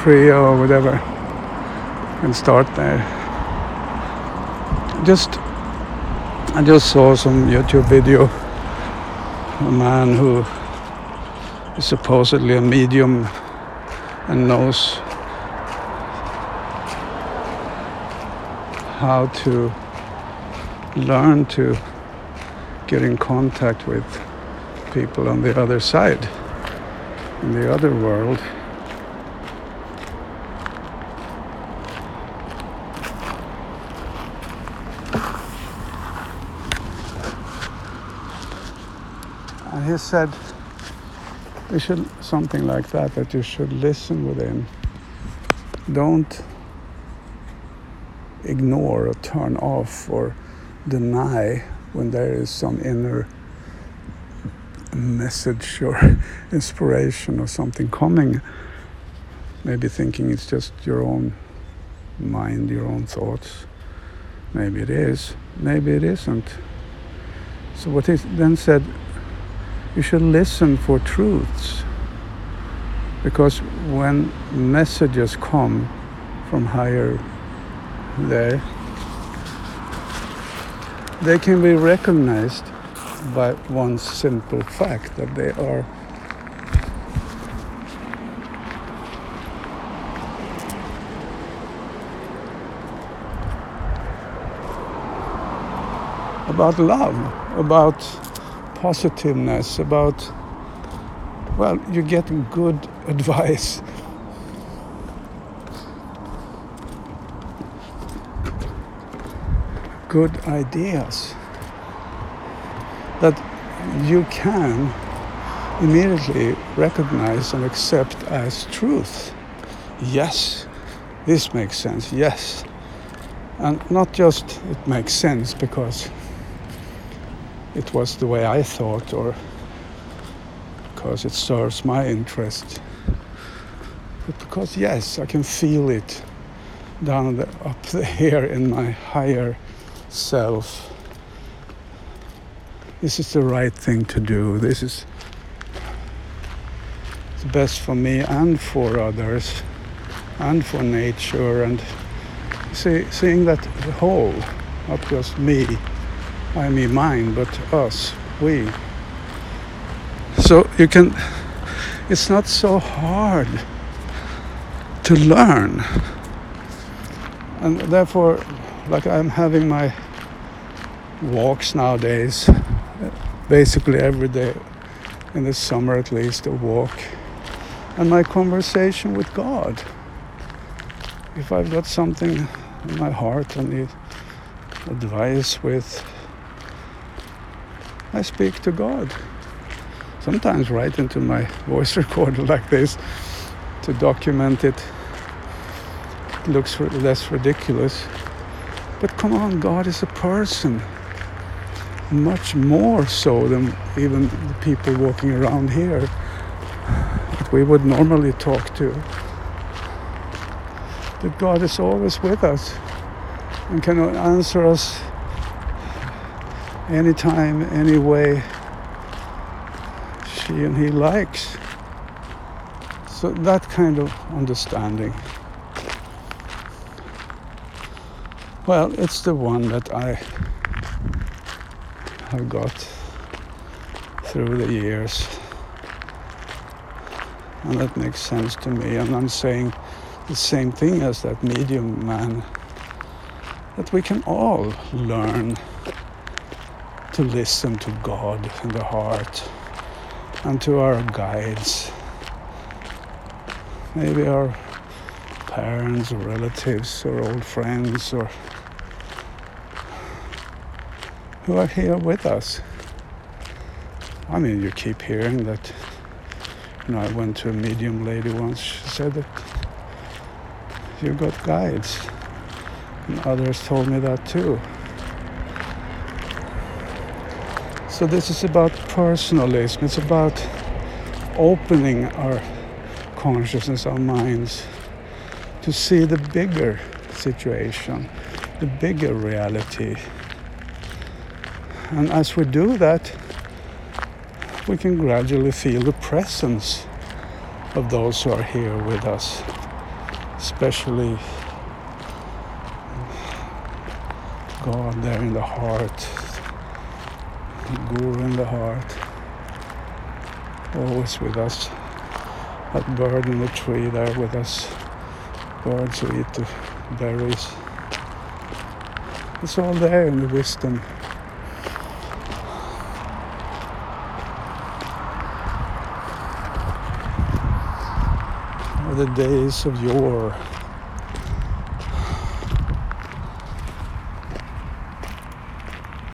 Priya or whatever, and start there. I just saw some YouTube video, a man who is supposedly a medium and knows how to learn to get in contact with people on the other side, in the other world. And he said you should, something like that you should listen within. Don't ignore or turn off or deny when there is some inner message or inspiration or something coming. Maybe thinking it's just your own mind, your own thoughts. Maybe it is, maybe it isn't. So what he then said, you should listen for truths, because when messages come from higher there, they can be recognized by one simple fact, that they are about love, about positiveness, about, well, you get good advice. Good ideas that you can immediately recognize and accept as truth. Yes, this makes sense, yes. And not just it makes sense because it was the way I thought or because it serves my interest, but because, yes, I can feel it up there in my higher self. This is the right thing to do. This is the best for me and for others and for nature, and seeing that whole, not just me, I mean mine, but us, we. So you can, it's not so hard to learn. And therefore, like I'm having my walks nowadays, basically every day, in the summer at least, a walk, and my conversation with God. If I've got something in my heart I need advice with, I speak to God. Sometimes right into my voice recorder like this to document it. It looks less ridiculous. But come on, God is a person. Much more so than even the people walking around here that we would normally talk to. That God is always with us and can answer us anytime, any way she and he likes. So that kind of understanding, well, it's the one that I have got through the years, and that makes sense to me. And I'm saying the same thing as that medium man, that we can all learn to listen to God in the heart and to our guides, maybe our parents or relatives or old friends or who are here with us. I mean, you keep hearing that, I went to a medium lady once, she said that you got guides, and others told me that too. So this is about personalism. It's about opening our consciousness, our minds, to see the bigger situation, the bigger reality. And as we do that, we can gradually feel the presence of those who are here with us. especially God there in the heart, Guru in the heart, always with us. That bird in the tree there with us, birds who eat the berries. It's all there in the wisdom. The days of yore,